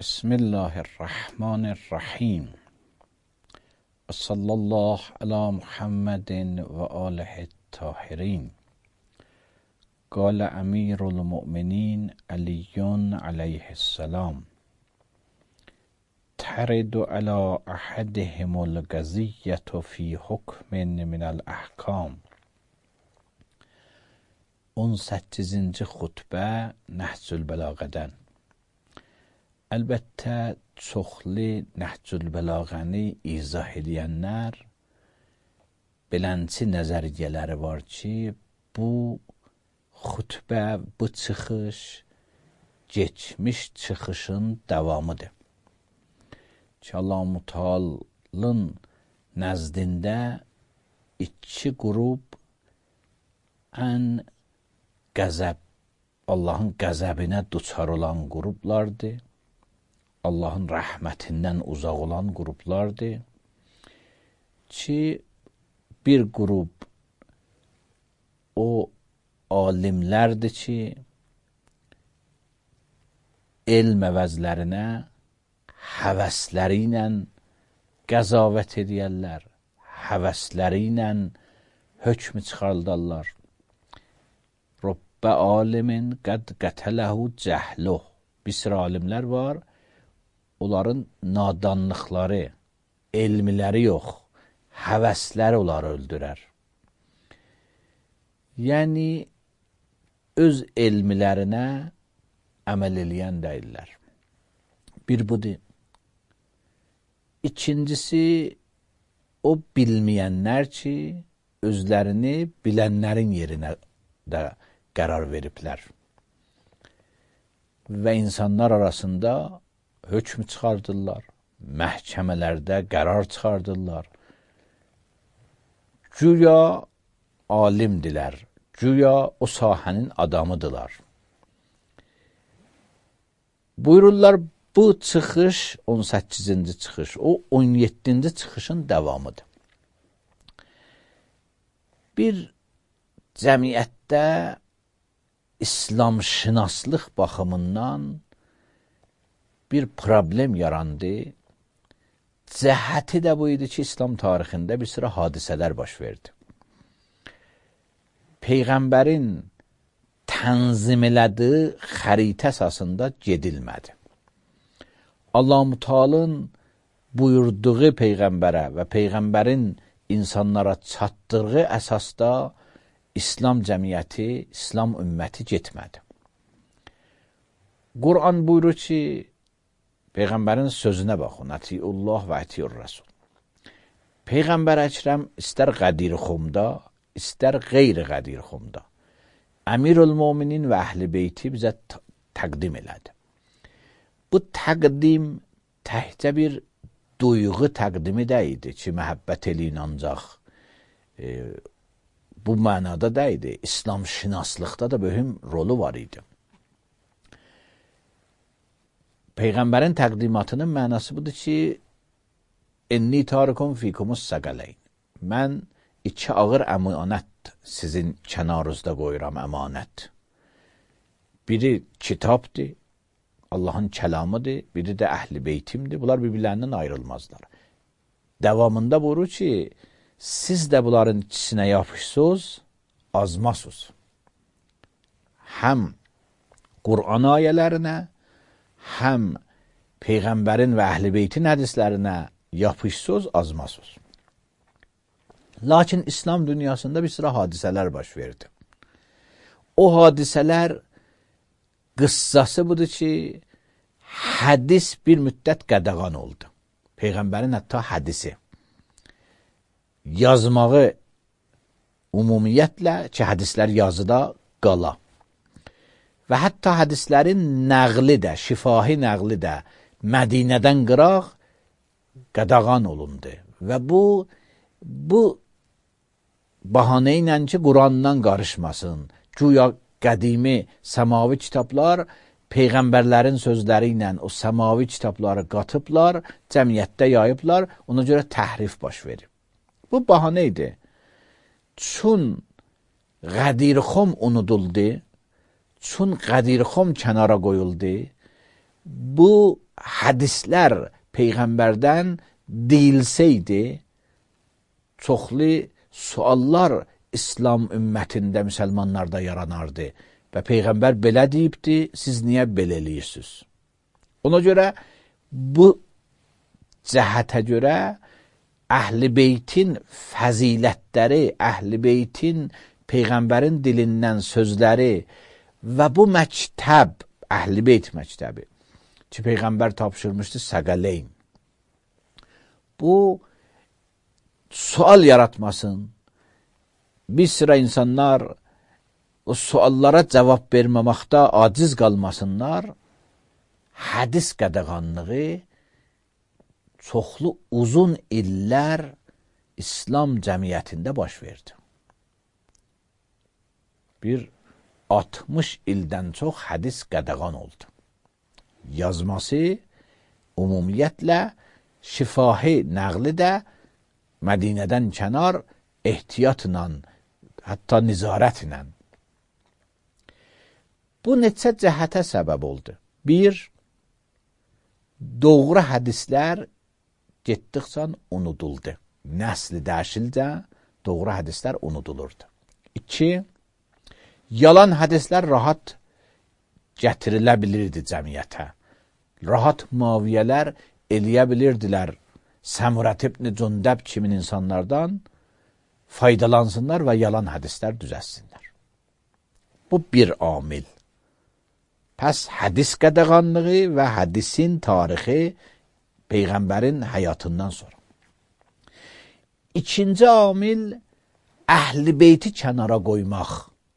بسم الله الرحمن الرحیم و صلی الله علی محمد و آله الطاهرین. قال امیر المؤمنین علی علیه السلام: ترد علی احدهم القضیة فی حکم من الاحکام. 18-ci xutbə Nəhcül Bəlağədən. Əlbəttə, çoxlu Nəhcül Bəlağəni izah edənlər belənçi nəzəriyyələri var ki, bu xutbə, bu çıxış geçmiş çıxışın davamıdır. Ki, Allah-u Müteala'nın nəzdində iki qrup ən qəzəb, Allahın qəzəbinə duçar olan qruplardır. Allahın rəhmətindən uzaq olan qruplardır. Ki, bir qrup o alimlərdir ki, elm əvəzlərinə həvəsləri ilə qəzavət edərlər, həvəsləri ilə hökm çıxardarlar. Rəbbə alimin qəd qətələhu cəhluh. Bir sıra alimlər var, onların nadanlıqları, elmiləri yox, həvəsləri onları öldürər. Yəni, öz elmilərinə əməl eləyən deyirlər. Bir budur. İkincisi, o bilməyənlər ki, özlərini bilənlərin yerinə də qərar veriblər. Və insanlar arasında hökm çıxardırlar, məhkəmələrdə qərar çıxardırlar. Güya alimdilər, güya o sahənin adamıdırlar. Buyururlar, bu çıxış 18-ci çıxış, o 17-ci çıxışın davamıdır. Bir cəmiyyətdə İslam şinaslıq baxımından bir problem yarandı. Cəhəti də bu idi ki, İslam tarixində bir sıra hadisələr baş verdi. Peyğəmbərin tənzim elədiyi xəritə əsasında gedilmədi. Allah-u Müteala'nın buyurduğu Peyğəmbərə və Peyğəmbərin insanlara çatdırdığı əsasda İslam cəmiyyəti, İslam ümməti getmədi. Quran buyurur ki, Peyğəmbərin sözünə baxın, Atiullah və Atiur Rasul. Peyğəmbər əkrəm istər Qədir Xumda, istər qeyri-Qədir Xumda Əmirül-Müminin və Əhl-i Beyti bizə təqdim elədi. Bu təqdim təhcə bir duyğu təqdimi də idi ki, məhəbbət eləyin ancaq bu mənada da idi. İslam şinaslıqda da mühüm rolu var idi. Peyğəmbərin təqdimatının mənası budur ki, enni tarikum fikumus səqələyn. Mən iki ağır əmanət sizin kənarınızda qoyuram, əmanət. Biri kitabdır, Allahın kəlamıdır, biri də Əhl-i Beytimdir. Bunlar bir-birlərindən ayrılmazlar. Davamında buyurur ki, siz də bunların ikisinə yapışsınız, azmasınız. Həm Qur'an ayələrinə, həm Peyğəmbərin və Əhl-i Beytin hədislərinə yapışsınız, azmasınız. Lakin İslam dünyasında bir sıra hadisələr baş verdi. O hadisələr qıssası budur ki, hədis bir müddət qədəğan oldu. Peyğəmbərin hətta hədisi. Yazmağı ümumiyyətlə ki, hədislər yazıda qala. Və hətta hədislərin nəqli də, şifahi nəqli də Mədinədən qıraq qadağan olundu. Və bu bahanə ilə ki, Qurandan qarışmasın. Güya qədimi səmavi kitablar Peyğəmbərlərin sözləri ilə o səmavi kitabları qatıblar, cəmiyyətdə yayıblar, ona görə təhrif baş verib. Bu bahanə idi. Çün Qədirxum unuduldu, çün Qədirxum kənara qoyuldu, bu hədislər Peyğəmbərdən deyilsəydi, çoxlu suallar İslam ümmətində, müsəlmanlarda yaranardı. Və Peyğəmbər belə deyibdi, siz niyə belə eləyirsiniz? Ona görə bu cəhətə görə Əhl-i Beytin fəzilətləri, Əhl-i Beytin Peyğəmbərin dilindən sözləri və bu məktəb, Əhl-i Beyt məktəbi ki, Peyğəmbər tapşırmışdı Səqələyn. Bu sual yaratmasın. Bir sıra insanlar o suallara cavab verməməkdə aciz qalmasınlar. Hədis qədəğanlığı çoxlu uzun illər İslam cəmiyyətində baş verdi. Bir 60 ildən çox hədis qədəğan oldu. Yazması ümumiyyətlə şifahi nəqli də Mədinədən kənar ehtiyatla, hətta nizarətlə. Bu neçə cəhətə səbəb oldu. Bir, doğru hədislər getdikcə unuduldu. Nəsli dəşilcə doğru hədislər unudulurdu. 2, yalan hədislər rahat gətirilə bilirdi cəmiyyətə. Rahat müaviyyələr eləyə bilirdilər. Səmurət ibn Cündəb kimin insanlardan faydalansınlar və yalan hədislər düzəlsinlər. Bu bir amil. Pəs hədis qədəğanlığı və hədisin tarixi Peyğəmbərin həyatından sonra. İkinci amil, Əhl-i Beyti kənara qoymaq.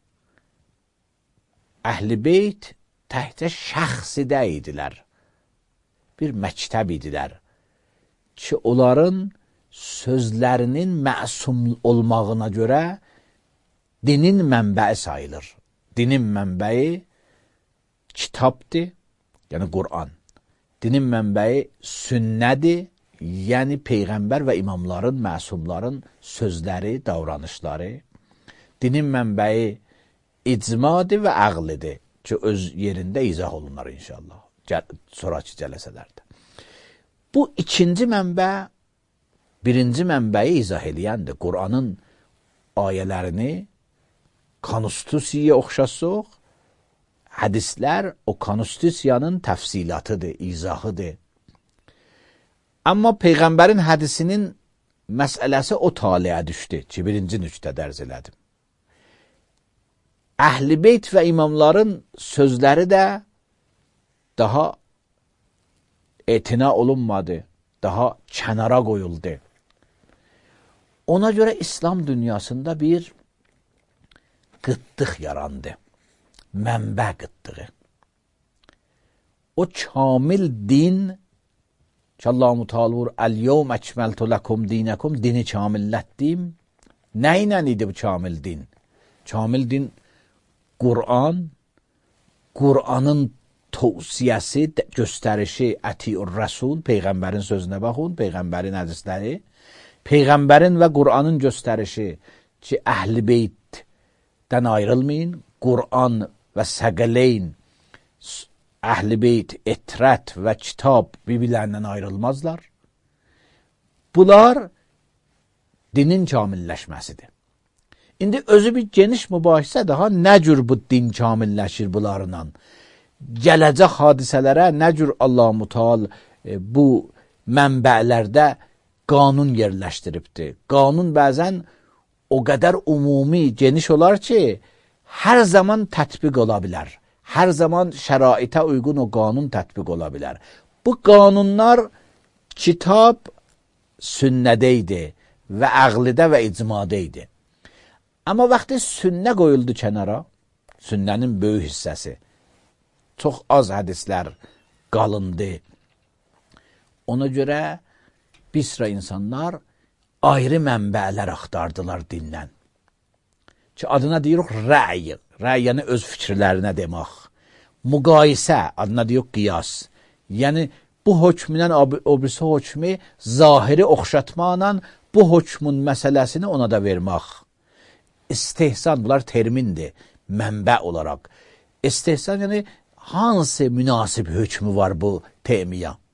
Əhl-i Beyt təhcə şəxsidə idilər. Bir məktəb idilər ki, onların sözlərinin məsum olmağına görə dinin mənbəyi sayılır. Dinin mənbəyi kitabdır, yəni Qur'an. Dinin mənbəyi sünnədir, yəni Peyğəmbər və imamların, məsumların sözləri, davranışları. Dinin mənbəyi icmadır və əqlidir ki, öz yerində izah olunlar inşallah. Sonraki cələsələrdə. Bu ikinci mənbə, birinci mənbəyi izah eləyəndir. Qur'anın ayələrini konstitusiyaya oxşasıq, hədislər o konstitusiyanın təfsilatıdır, izahıdır. Amma Peyğəmbərin hədisinin məsələsi o taliyə düşdü ki, birinci nüqtə dərz elədim. Əhl-i Beyt və imamların sözləri də daha etina olunmadı, daha kənara qoyuldu. Ona görə İslam dünyasında bir qıtlıq yarandı. Mənbə qıtlığı. O kamil din ki, Allah-u Teala buyurur, "Əl-yevm əkməltu lakum dinakum", dini kamillətdim. Nə ilə idi bu kamil din? Kamil din Qur'an, Qur'anın tövsiyəsi, göstərişi, əti-ur rəsul, Peyğəmbərin sözünə baxın, Peyğəmbərin hədisləri, Peyğəmbərin və Qur'anın göstərişi ki, Əhl-i Beytdən ayrılmayın, Qur'an və Səqələyn, Əhl-i Beyt, etrət və kitab bir-birlərindən ayrılmazlar. Bunlar dinin kamilləşməsidir. İndi özü bir geniş mübahisə daha nə cür bu din kamilləşir bunlarla? Gələcək hadisələrə nə cür Allah-u Teala bu mənbələrdə qanun yerləşdiribdir. Qanun bəzən o qədər ümumi, geniş olar ki, hər zaman tətbiq ola bilər. Hər zaman şəraitə uyğun o qanun tətbiq ola bilər. Bu qanunlar kitab sünnədə idi və əqlidə və icmadə idi. Amma vaxtı sünnə qoyuldu kənara, sünnənin böyük hissəsi, çox az hədislər qalındı. Ona görə bir sıra insanlar ayrı mənbələr axtardılar dindən. Ki, adına deyirik rəy, rəy yəni öz fikirlərinə demək. Müqayisə, adına deyirik qiyas. Yəni, bu hökmdən o birisi hökmü zahiri oxşatmaqla bu hökmün məsələsini ona da vermək. İstehsan, bunlar termindir, mənbə olaraq. İstehsan, yəni hansı münasib hökmü var bu temiyə?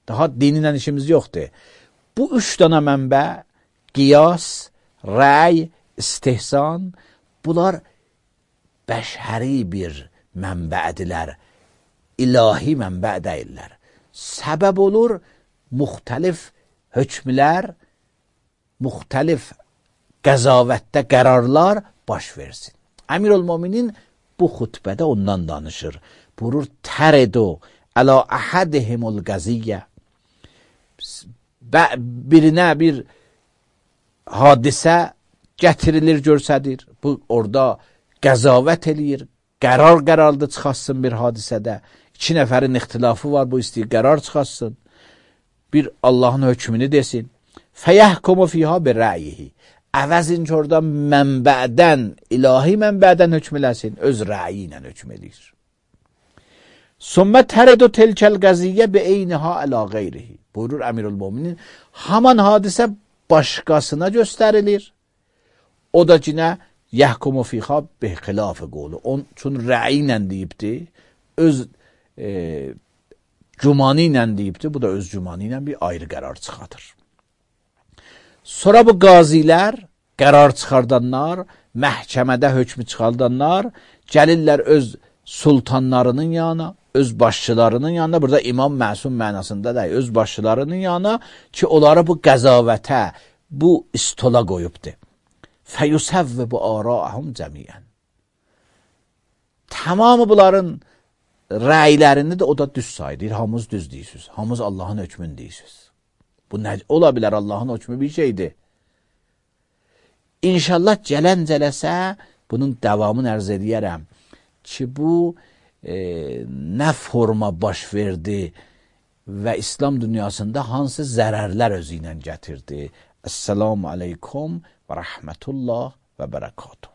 Daha dinlə işimiz yoxdur. Bu 3 dana mənbə, qiyas, rəy, istihsan, bunlar bəşəri bir mənbədirlər, ilahi mənbə deyirlər. Səbəb olur, müxtəlif hökmlər, müxtəlif qəzavətdə qərarlar baş versin. Əmirülmüminin bu xutbədə ondan danışır. Buyurur, təridu əla əhədihimul qəziyyə. Birinə bir hadisə gətirilir, görsədir. Bu, orada qəzavət eləyir, qərarlı çıxasın bir hadisədə. 2 nəfərin ixtilafı var, bu istəyir qərar çıxasın. Bir Allahın hökmünü desin. Fəyəhkumu fiyha bir rəyihi. Əvəzin ki, orada mənbədən, ilahi mənbədən hökm eləsin, öz rəyi ilə hökm eləyir. Sümmə təridu tilkəl qəziyyə bi eyniha əla qeyrihi. Buyurur Əmirülmüminin, haman hadisə başqasına göstərilir. O da ki, nə? Yəhkumu fiyha bi xilafı qolu. Çün rəyi ilə deyibdir, öz gümanı ilə deyibdir, bu da öz gümanı ilə bir ayrı qərar çıxardır. Sonra bu qazilər, qərar çıxardanlar, məhkəmədə hökmü çıxardanlar gəlirlər öz sultanlarının yanına, öz başçılarının yanına, burada imam məsum mənasında da, öz başçılarının yanına ki, onları bu qəzavətə, bu istola qoyubdur. Fəyusəvvə bu ara'ahum cəmiyyən. Tamamı bunların rəylərini də o da düz saydır. Hamız düz deyirsiniz. Hamız Allahın hökmünü deyirsiniz. Bu nə ola bilər, Allahın hökmü bir şeydir. İnşallah gələn cələsə bunun davamını ərz edərəm ki, bu nə forma baş verdi və İslam dünyasında hansı zərərlər özü ilə gətirdi. Esselamu aleykum və rəhmətullah və bərəkatuhu.